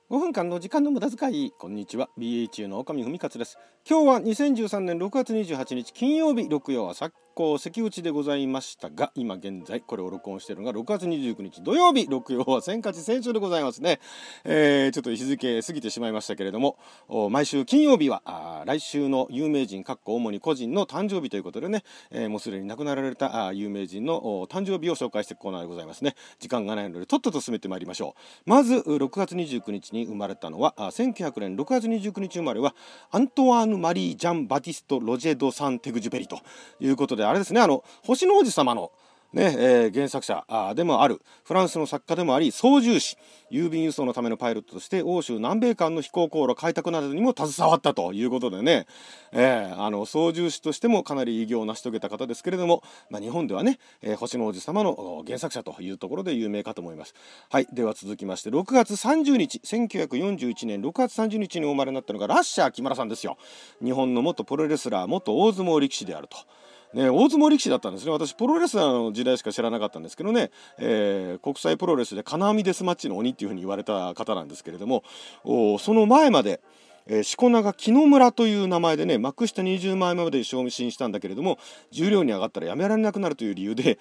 5分間の時間の無駄遣い。こんにちは、 BHU の岡見文勝です。今日は2013年6月28日金曜日、六曜は昨今関口でございましたが、今現在これを録音しているのが6月29日土曜日、六曜は千勝千秋でございますね。ちょっと日付過ぎてしまいましたけれども、毎週金曜日は来週の有名人主に個人の誕生日ということでね、もうすでに亡くなられた有名人の誕生日を紹介していくコーナーでございますね。時間がないのでとっとと進めてまいりましょう。まず6月29日に生まれたのは1900年6月29日生まれはアントワーヌ・マリー・ジャン・バティスト・ロジェ・ド・サン・テグジュペリということで、あれですね、星の王子様のね、原作者でもあるフランスの作家でもあり、操縦士、郵便輸送のためのパイロットとして欧州南米間の飛行航路開拓などにも携わったということでね、操縦士としてもかなり偉業を成し遂げた方ですけれども、日本ではね、星の王子様の原作者というところで有名かと思います。はい、では続きまして6月30日1941年6月30日にお生まれになったのがラッシャー木村さんですよ。日本の元プロレスラー、元大相撲力士であると。大相撲力士だったんですね。私プロレスラーの時代しか知らなかったんですけどね、国際プロレスで金網デスマッチの鬼っていうふうに言われた方なんですけれども、その前までしこ名が木野村という名前でね、幕下20枚まで昇進したんだけれども、重量に上がったらやめられなくなるという理由で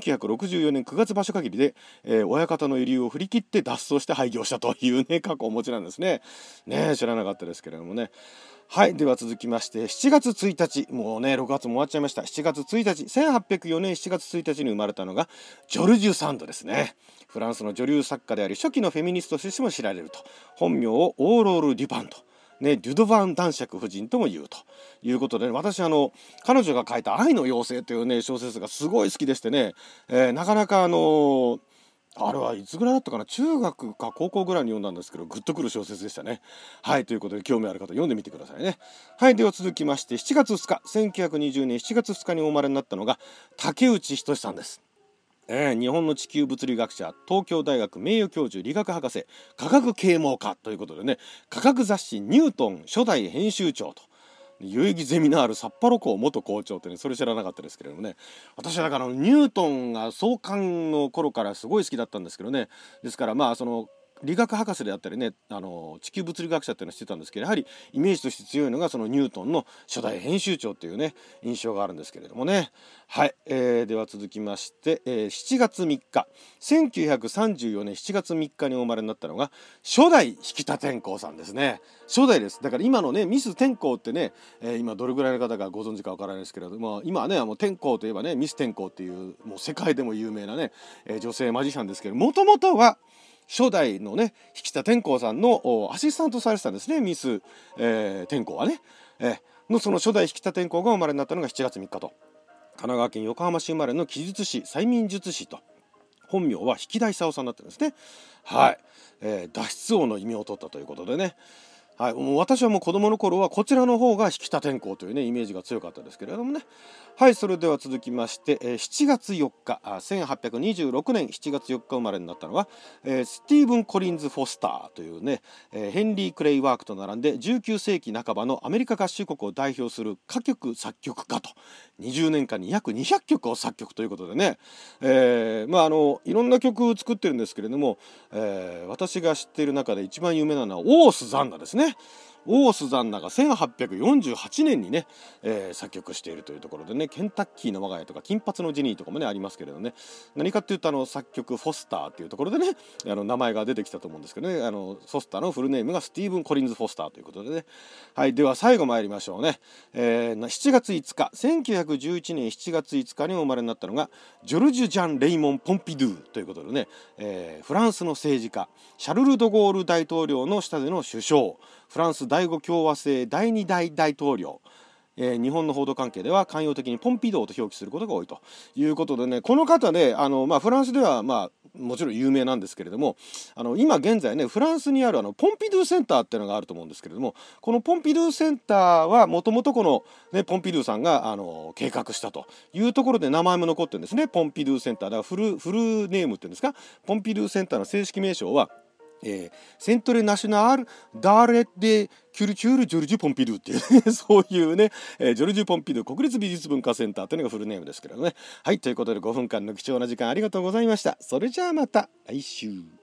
1964年9月場所限りで、親方の遺留を振り切って脱走して廃業したというね、過去をお持ちなんですね。知らなかったですけれどもね。はい、では続きまして7月1日、もうね6月も終わっちゃいました。7月1日1804年7月1日に生まれたのがジョルジュ・サンドですね。フランスの女流作家であり初期のフェミニストとしても知られると。本名をオーロール・デュパンとデュドヴァン男爵夫人とも言うということで、私彼女が書いた愛の妖精というね小説がすごい好きでしてね、なかなかあれはいつぐらいだったかな、中学か高校ぐらいに読んだんですけど、グッとくる小説でしたね。はい、ということで興味ある方読んでみてくださいね。はい、では続きまして7月2日1920年7月2日にお生まれになったのが竹内仁さんです。日本の地球物理学者、東京大学名誉教授、理学博士、科学啓蒙家ということでね、科学雑誌ニュートン初代編集長と、代々木ゼミナール札幌校元校長ってね、それ知らなかったですけれどもね、私はだからニュートンが創刊の頃からすごい好きだったんですけどね、ですから理学博士であったりね、地球物理学者っていうのは知ってたんですけど、やはりイメージとして強いのがそのニュートンの初代編集長っていうね印象があるんですけれどもね。はい、では続きまして、7月3日1934年7月3日にお生まれになったのが初代引田天功さんですね。初代です。だから今のねミス天功ってね、今どれぐらいの方がご存知かわからないですけれども、今はね天功といえばねミス天功っていうもう世界でも有名なね、女性マジシャンですけど、もともとは初代のね引田天功さんのアシスタントされてたんですね、ミス、天功はね、その初代引田天功が生まれになったのが7月3日と。神奈川県横浜市生まれの奇術師、催眠術師と。本名は引田勲さんになってるんですね。はい、脱出王の異名を取ったということでね。はい、もう私はもう子供の頃はこちらの方が引田天功というねイメージが強かったですけれどもね。はい、それでは続きまして、7月4日1826年7月4日生まれになったのは、スティーブン・コリンズ・フォスターというね、ヘンリー・クレイワークと並んで19世紀半ばのアメリカ合衆国を代表する歌曲作曲家と、20年間に約200曲を作曲ということでね、いろんな曲を作ってるんですけれども、私が知っている中で一番有名なのはオース・ザンナですね。オース・ザンナが1848年にね、作曲しているというところでね、ケンタッキーの我が家とか金髪のジニーとかもねありますけれどね、何かっていうと作曲フォスターっていうところでね名前が出てきたと思うんですけどね、フォスターのフルネームがスティーブン・コリンズ・フォスターということでね。はい、では最後参りましょうね。7月5日1911年7月5日にお生まれになったのがジョルジュ・ジャン・レイモン・ポンピドゥということでね、フランスの政治家、シャルル・ド・ゴール大統領の下での首相、フランス第5共和制第2代大統領、日本の報道関係では慣用的にポンピドーと表記することが多いということでね、この方ねフランスではもちろん有名なんですけれども、今現在ねフランスにあるポンピドゥセンターっていうのがあると思うんですけれども、このポンピドゥセンターはもともとこの、ね、ポンピドゥさんが計画したというところで名前も残ってるんですね。ポンピドゥセンターだからフルネームっていうんですか、ポンピドゥセンターの正式名称はセントレナショナル・ダーレ・デ・キュルチュール・ジョルジュ・ポンピドゥっていう、ね、そういうね、ジョルジュ・ポンピドゥ国立美術文化センターというのがフルネームですけどね。はい、ということで5分間の貴重な時間ありがとうございました。それじゃあまた来週。